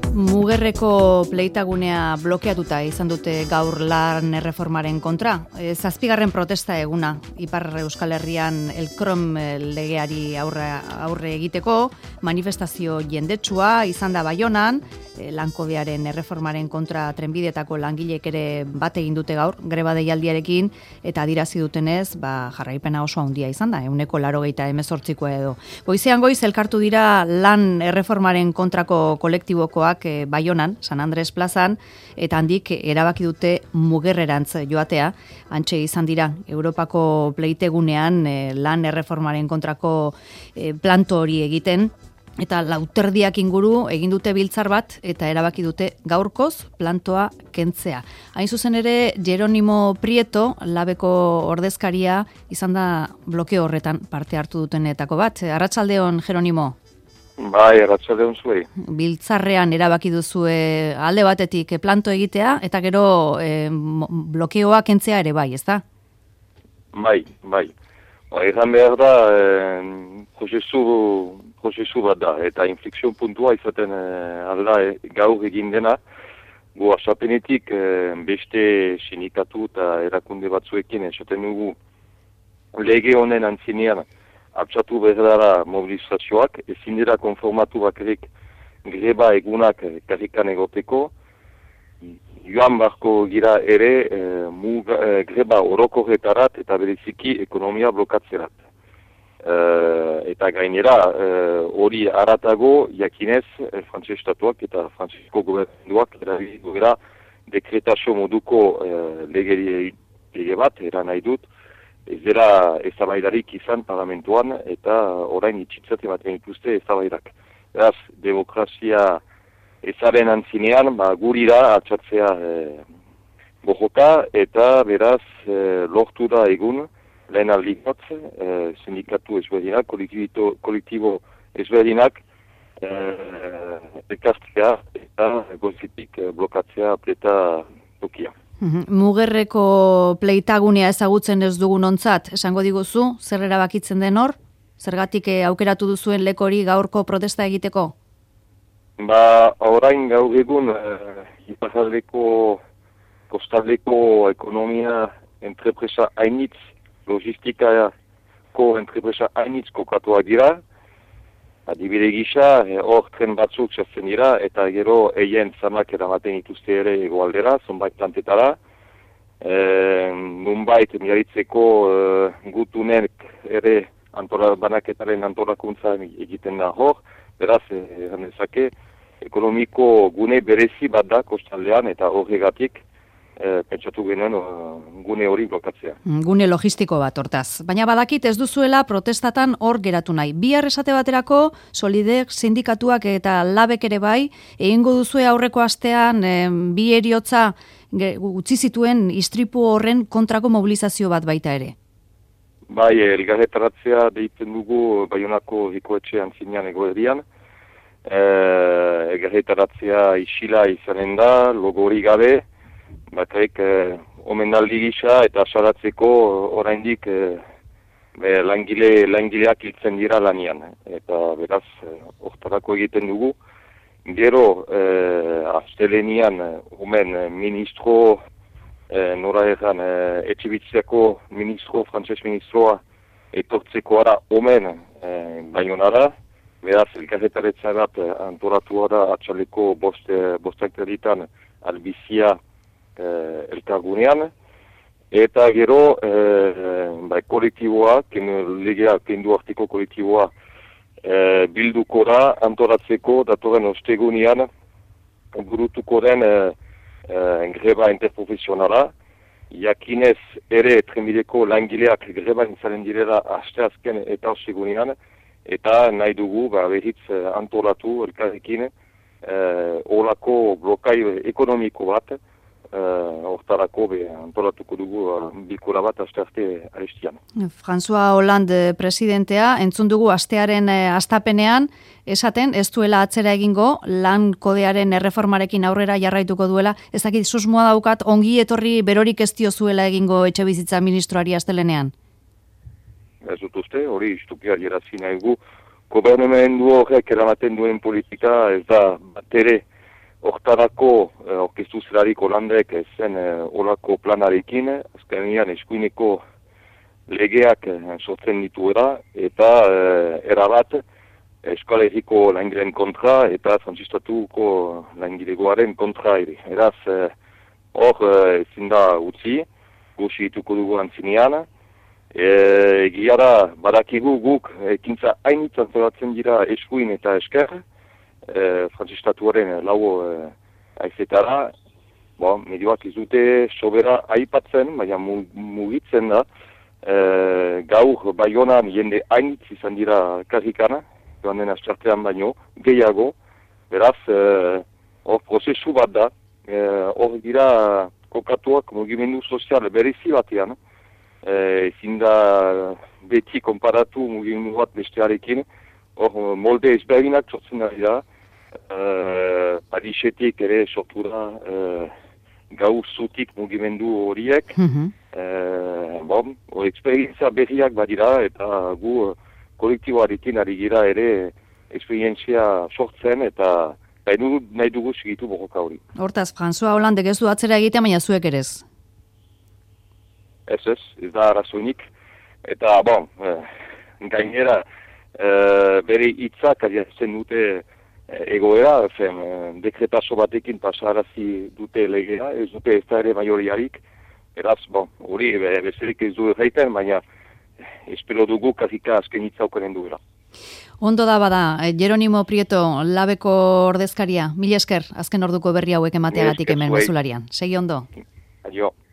Mugerreko pleitagunea blokeatuta izan dute gaur lan erreformaren kontra. 7. protesta eguna, Ipar Euskal Herrian Elkrom legeari aurre egiteko, manifestazio jendetsua izan da Baionan, Lankodearen erreformaren kontra trenbidetako langileek ere bat egin dute gaur, greba deialdiarekin, eta adirazi dutenez, jarraipena oso handia izan da, 188 edo. Goizean goiz elkartu dira lan erreformaren kontrako kolektibokoak Baionan, San Andres plazan, eta handik erabaki dute Mugerrerantz joatea. Hantxe izan dira, Europako pleitegunean lan erreformaren kontrako planto hori egiten, eta lauterdiak inguru egin dute biltzar bat, eta erabaki dute gaurkoz plantoa kentzea. Hain zuzen ere, Jeronimo Prieto, Labeko ordezkaria, izan da blokeo horretan parte hartu dutenetako bat. Arratsaldeon, Jeronimo. Bai, arratsaldeon zuei. Biltzarrean erabaki duzue alde batetik planto egitea, eta gero blokeoa kentzea ere bai, ezta? Bai. Egan behar da, prozesu bat da, eta inflexion puntua izaten alda gaur egin dena, gu asapenetik beste sindikatu eta erakunde batzuekin esaten dugu lege honen antzinean altxatu behar mobilizazioak, ezin dira konformatu bakarrik greba egunak karrikan egoteko, joan barko gira ere greba orokorretarat eta bereziki ekonomia blokatzerat. Eta gainera hori aratago jakinez Frantses Estatuak eta Frantsesko gobernuak erabiliko gara dekretazio moduko lege bat, era nahi dut, ez dira eztabaidarik izan parlamentuan eta orain itxitzat ematen dituzte eztabaidak. Beraz, demokrazia ezaren antzinean, gurira atxatzea bojoka eta beraz lortu da egun lehen aldikot, sindikatu ezberdinak, kolektibo ezberdinak ekastea eta gozitik blokatzea pleta tokia. Mugerreko pleitagunea ezagutzen ez dugun ontzat, esango diguzu, zer erabakitzen den hor? Zergatik aukeratu duzuen lekori gaurko protesta egiteko? Orain gaur egun iparraldeko kostaldeko ekonomia entrepresa hainitz, logistikako entrepresa hainitz kokatuak dira, adibide gisa, hor tren batzuk sartzen dira, eta gero eien zamak eramaten dituzte ere egoaldera, zonbait plantetara. Nunbait miaritzeko gutunek ere banaketaren antolakuntza egiten da hor, beraz, ezake, ekonomiko gune berezi bat da kostaldean, eta horregatik pentsatu genuen gune hori blokatzea. Gune logistiko bat, hortaz. Baina badakit ez duzuela protestatan hor geratu nahi. Bihar esate baterako, Solidek, sindikatuak eta Labek ere bai, egingo duzue aurreko astean bi heriotza utzi zituen istripu horren kontrako mobilizazio bat baita ere. Bai, elgarretaratzea deitzen dugu Baionako Rikoetxean zinean egoerian. Elgarretaratzea isila izanen da, logori gabe, bakarrik omendaldi gisa eta salatzeko oraindik langileak hiltzen dira lanian. Eta beraz, hortarako egiten dugu. Gero, astelenian, omen ministro, nora erran, etxebitziako ministro, frantses ministroa, etortzeko ara omen Baionara. Beraz, elkarretaretza bat antolatu da atxaleko bostak terditan albizia elkargunean, eta gero kolektiboa, legea kendu artiko kolektiboa bilduko da antolatzeko datoren ostegunean burutuko den greba interprofesionala, jakinez ere trenbideko langileak greban izanen direla asteazken eta ostegunean, eta nahi dugu berriz antolatu elkarrekin horako blokai ekonomiko bat, hortarako antolatuko dugu bilkura bat aste arestian. François Hollande presidentea, entzun dugu astearen hastapenean, esaten ez duela atzera egingo, lan kodearen erreformarekin aurrera jarraituko duela, ez dakit susmoa daukat, ongi etorri berorik ez diozuela egingo etxebizitza ministroari astelenean? Ez dut uste, hori istukia jerazi nahi gu. Gobernumendu horrek eramaten duen politika ez da bat ere Hortarako orkestu zelarik Holandek zen olako planarekin, azkenean eskuineko legeak sortzen dituera, eta erabat Euskal Herriko langileen kontra eta frantzistatuko langilegoaren kontra ere. Eraz, hor ezin da utzi, gusi dituko dugu antzinean. Egia da, badakigu guk ekintza hainitz antolatzen dira eskuin eta esker, frantzistatuaren lau aizetara, medioak ez dute sobera aipatzen, baina mugitzen da. Gaur Baionan jende hainitz izan dira karrikana, joan den astarte baino, gehiago, beraz, hor prozesu bat da, hor dira kokatuak mugimendu sozial berezi batean, ezin da beti konparatu mugimendu bat bestearekin, hor molde ezberdinak sortzen ari da, Parisetik ere sortu da gaur zutik mugimendu horiek, eksperientzia berriak badira eta gu kolektiboarekin ari gira ere eksperientzia sortzen eta nahi dugu segitu borroka hori. Hortaz, François Hollandek ez du atzera egiten, baina zuek ere ez? Ez da arazoinik. Eta, gainera, bere hitzak adiatzen dute egoera, dekretaso batekin pasarazi dute legea, ez dute ez da ere maioriarik. Eraz, hori bezerik ez du erraiten, baina espero dugu karrika azken hitzaukaren duela. Ondo da bada, Jeronimo Prieto, labeko ordezkaria, mila esker, azken orduko berri hauek emateagatik hemen mezularian. Segi ondo. Adio.